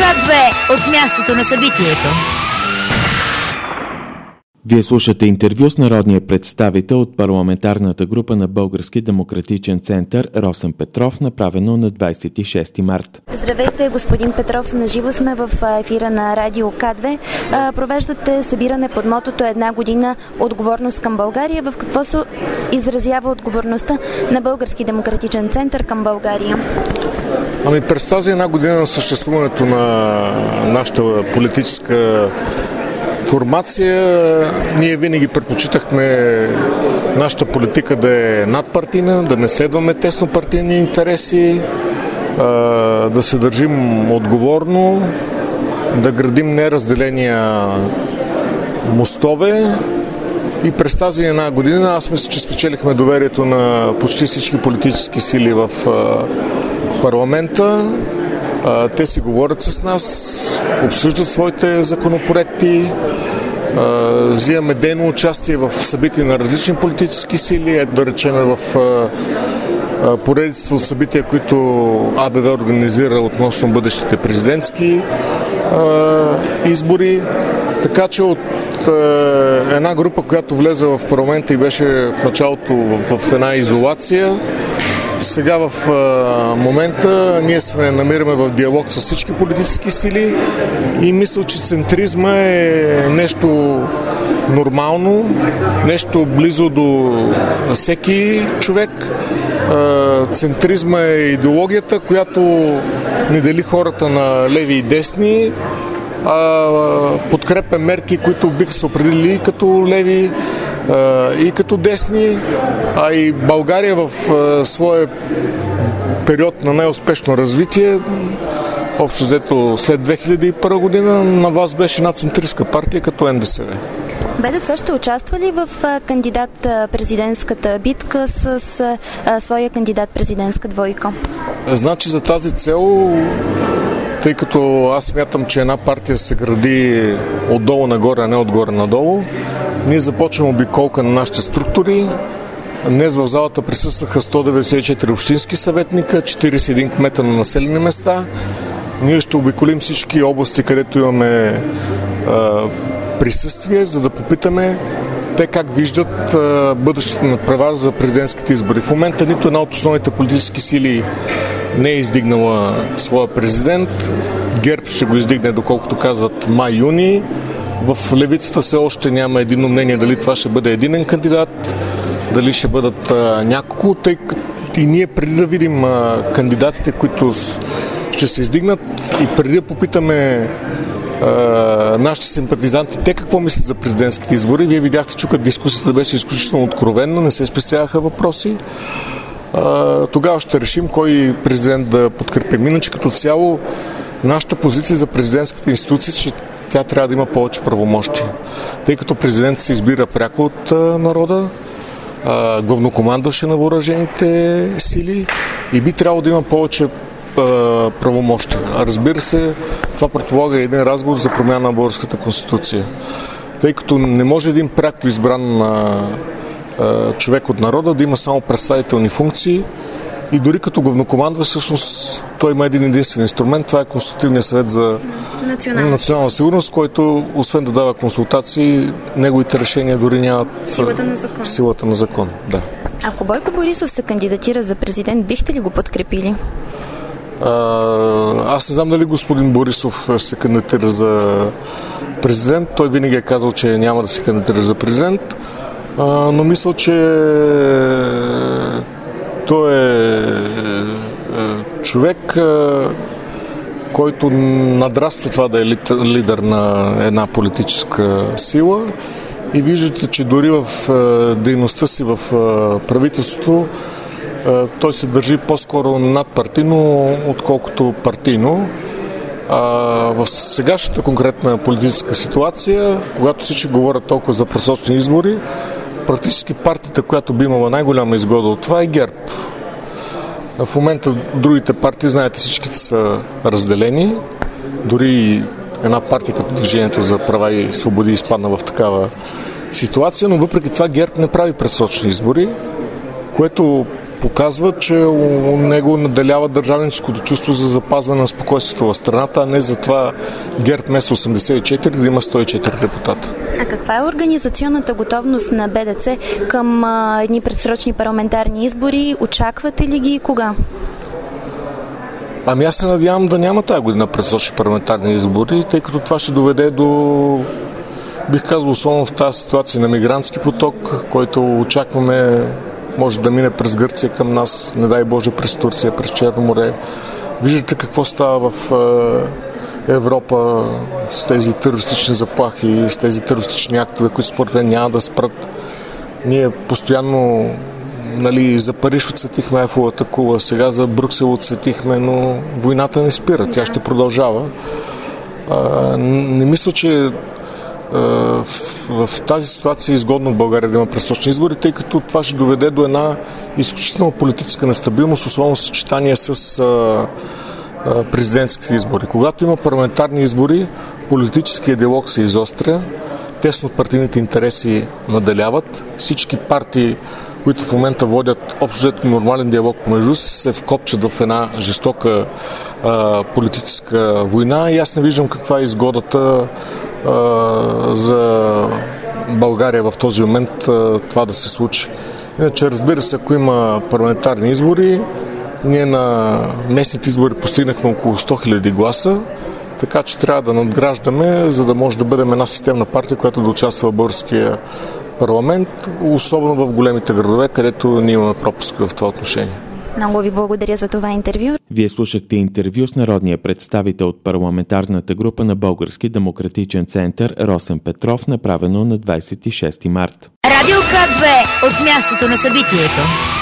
К2 от мястото на събитието. Вие слушате интервю с народния представител от парламентарната група на Български демократичен център Росен Петров, направено на 26 март. Здравейте, господин Петров. Наживо сме в ефира на радио К2. Провеждате събиране под мотото "Една година отговорност към България". В какво се изразява отговорността на Български демократичен център към България? През тази една година на съществуването на нашата политическа формация, ние винаги предпочитахме нашата политика да е надпартийна, да не следваме тесно партийни интереси, да се държим отговорно, да градим неразделения мостове. И през тази една година аз мисля, че спечелихме доверието на почти всички политически сили в парламента. Те си говорят с нас, обсъждат своите законопроекти, взимаме дейно участие в събития на различни политически сили, ето да речем в поредицата от събития, които АБВ организира относно бъдещите президентски избори. Така че от една група, която влезе в парламента и беше в началото в една изолация, сега в момента ние се намираме в диалог с всички политически сили и мисля, че центризма е нещо нормално, нещо близо до всеки човек. Центризма е идеологията, която не дели хората на леви и десни, подкрепя мерки, които биха се определили като леви и като десни, а и България в своя период на най-успешно развитие, общо взето след 2001 година, на вас беше една центристка партия като НДСВ. БДЦ ще участва ли в кандидат-президентската битка с своя кандидат-президентска двойка? Значи за тази цел, тъй като аз смятам, че една партия се гради отдолу нагоре, а не отгоре надолу, ние започваме обиколка на нашите структури. Днес в залата присъстваха 194 общински съветника, 41 кмета на населени места. Ние ще обиколим всички области, където имаме присъствие, за да попитаме те как виждат бъдещето на права за президентските избори. В момента нито една от основните политически сили не е издигнала своя президент. ГЕРБ ще го издигне, доколкото казват, май-юни. В левицата все още няма единно мнение дали това ще бъде единен кандидат, дали ще бъдат няколко, тъй като и ние преди да видим кандидатите, които ще се издигнат и преди да попитаме нашите симпатизанти, те какво мислят за президентските избори. Вие видяхте, че дискусията беше изключително откровенна, не се спестяваха въпроси. Тогава ще решим кой президент да подкрепим. Иначе като цяло нашата позиция за президентската институция, че тя трябва да има повече правомощия. Тъй като президент се избира пряко от народа, главнокомандващ на въоръжените сили и би трябвало да има повече правомощия. Разбира се, това предполага един разговор за промяна на българската конституция. Тъй като не може един пряко избран човек от народа да има само представителни функции и дори като главнокомандва, всъщност той има един единствен инструмент, това е Консултативният съвет за национална сигурност, който освен да дава консултации, неговите решения дори нямат силата на закон. Да. Ако Бойко Борисов се кандидатира за президент, бихте ли го подкрепили? Аз не знам дали господин Борисов се кандидатира за президент. Той винаги е казал, че няма да се кандидатира за президент, но мисля, че той е човек, който надраства това да е лидер на една политическа сила и виждате, че дори в дейността си в правителството той се държи по-скоро надпартийно, отколкото партийно. В сегашната конкретна политическа ситуация, когато всички говорят толкова за просрочени избори, практически партията, която би имала най-голяма изгода от това е ГЕРБ. В момента другите партии, знаете, всичките са разделени. Дори една партия като Движението за права и свободи изпадна в такава ситуация, но въпреки това ГЕРБ не прави предсрочни избори, което показва, че у него наделява държавническото чувство за запазване на спокойствието в страната, а не за това ГЕРБ вместо 84 да има 104 депутата. А каква е организационната готовност на БДЦ към едни предсрочни парламентарни избори? Очаквате ли ги и кога? Аз се надявам да няма тази година предсрочни парламентарни избори, тъй като това ще доведе до, бих казал, условно в тази ситуация на мигрантски поток, който очакваме може да мине през Гърция към нас, не дай Боже през Турция, през Черно море. Виждате какво става в Европа с тези терористични заплахи, с тези терористични актове, които според мен няма да спрат. Ние постоянно за Париж отсветихме Ейфеловата кула, сега за Брюксел отсветихме, но войната не спира, тя ще продължава. Не мисля, че в тази ситуация е изгодно в България да има предсрочни избори, тъй като това ще доведе до една изключителна политическа нестабилност, условно съчетание с президентските избори. Когато има парламентарни избори, политическият диалог се изостря, теснопартийните интереси наделяват, всички партии, които в момента водят общо нормален диалог помежду си, се вкопчат в една жестока политическа война и аз не виждам каква е изгодата за България в този момент това да се случи. Иначе, разбира се, ако има парламентарни избори, ние на местните избори постигнахме около 100 000 гласа, така че трябва да надграждаме, за да може да бъдем една системна партия, която да участва в българския парламент, особено в големите градове, където ние имаме пропуск в това отношение. Много ви благодаря за това интервю. Вие слушахте интервю с народния представител от парламентарната група на Български демократичен център Росен Петров, направено на 26 март. Радио К2 от мястото на събитието.